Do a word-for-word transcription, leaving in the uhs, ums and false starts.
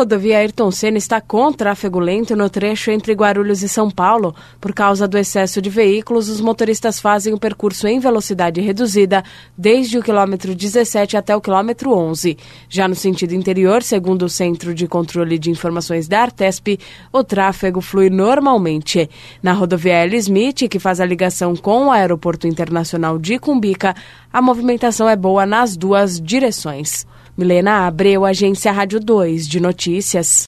rodovia Ayrton Senna está com tráfego lento no trecho entre Guarulhos e São Paulo. Por causa do excesso de veículos, os motoristas fazem o percurso em velocidade reduzida desde o quilômetro dezessete até o quilômetro onze. Já no sentido interior, segundo o Centro de Controle de Informações da Artesp, o tráfego flui normalmente. Na rodovia L. Smith, que faz a ligação com o Aeroporto Internacional de Cumbica, a movimentação é boa nas duas direções. Milena Abreu, Agência Rádio dois de Notícias.